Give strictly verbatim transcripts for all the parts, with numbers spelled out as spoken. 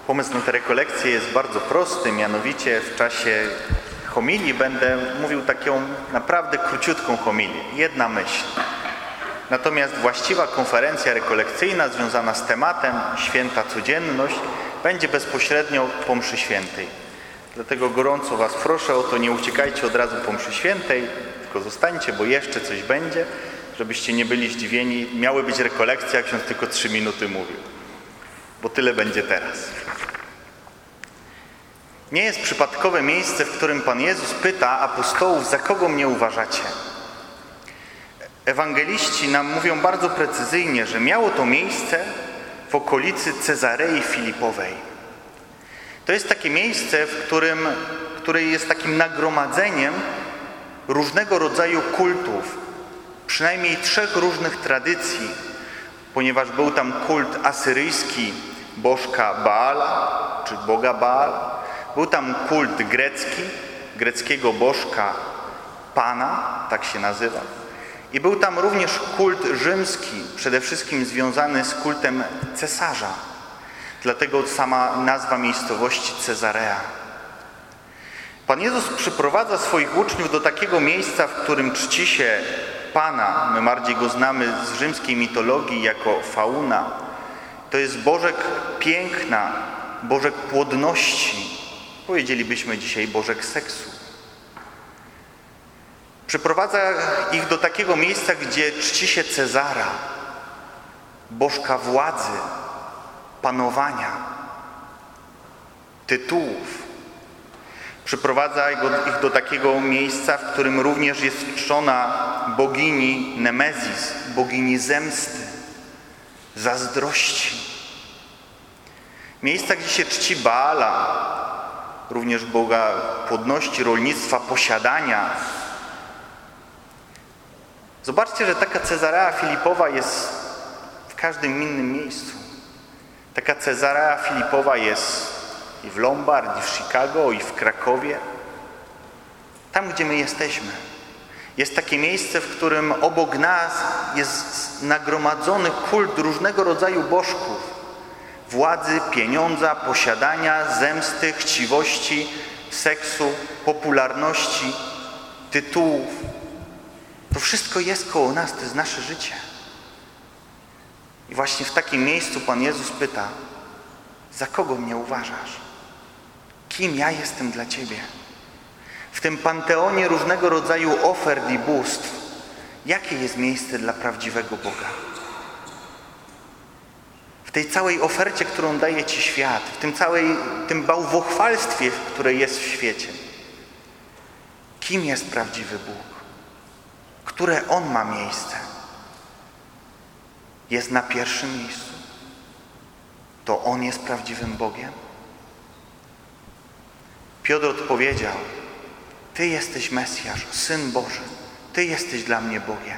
Pomysł na tę rekolekcję jest bardzo prosty, mianowicie w czasie homilii będę mówił taką naprawdę króciutką homilię, jedna myśl. Natomiast właściwa konferencja rekolekcyjna związana z tematem Święta Codzienność będzie bezpośrednio po mszy świętej. Dlatego gorąco Was proszę o to, nie uciekajcie od razu po mszy świętej, tylko zostańcie, bo jeszcze coś będzie, żebyście nie byli zdziwieni. Miały być rekolekcje, jak ksiądz tylko trzy minuty mówił, bo tyle będzie teraz. Nie jest przypadkowe miejsce, w którym Pan Jezus pyta apostołów, za kogo mnie uważacie? Ewangeliści nam mówią bardzo precyzyjnie, że miało to miejsce w okolicy Cezarei Filipowej. To jest takie miejsce, w którym, które jest takim nagromadzeniem różnego rodzaju kultów, przynajmniej trzech różnych tradycji, ponieważ był tam kult asyryjski bożka Baala, czy boga Baal, był tam kult grecki, greckiego bożka Pana, tak się nazywa, i był tam również kult rzymski, przede wszystkim związany z kultem cesarza. Dlatego sama nazwa miejscowości Cezarea. Pan Jezus przyprowadza swoich uczniów do takiego miejsca, w którym czci się Pana. My bardziej go znamy z rzymskiej mitologii jako Fauna. To jest Bożek piękna, Bożek płodności. Powiedzielibyśmy dzisiaj Bożek seksu. Przyprowadza ich do takiego miejsca, gdzie czci się Cezara, bożka władzy, panowania, tytułów. Przyprowadza ich do takiego miejsca, w którym również jest czczona bogini Nemezis, bogini zemsty, zazdrości. Miejsca, gdzie się czci Baala, również Boga płodności, rolnictwa, posiadania. Zobaczcie, że taka Cezarea Filipowa jest w każdym innym miejscu. Taka Cezarea Filipowa jest i w Lombardii, i w Chicago, i w Krakowie. Tam, gdzie my jesteśmy. Jest takie miejsce, w którym obok nas jest nagromadzony kult różnego rodzaju bożków. Władzy, pieniądza, posiadania, zemsty, chciwości, seksu, popularności, tytułów. To wszystko jest koło nas, to jest nasze życie. I właśnie w takim miejscu Pan Jezus pyta, za kogo mnie uważasz? Kim ja jestem dla Ciebie? W tym panteonie różnego rodzaju ofert i bóstw, jakie jest miejsce dla prawdziwego Boga? W tej całej ofercie, którą daje Ci świat, w tym całej, tym bałwochwalstwie, które jest w świecie. Kim jest prawdziwy Bóg? Które On ma miejsce? Jest na pierwszym miejscu? To On jest prawdziwym Bogiem? Piotr odpowiedział, Ty jesteś Mesjasz, Syn Boży. Ty jesteś dla mnie Bogiem.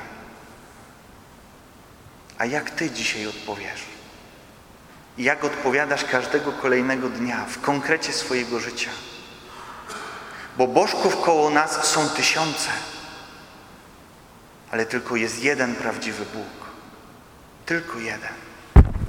A jak Ty dzisiaj odpowiesz? I jak odpowiadasz każdego kolejnego dnia w konkrecie swojego życia? Bo bożków koło nas są tysiące, ale tylko jest jeden prawdziwy Bóg. Tylko jeden.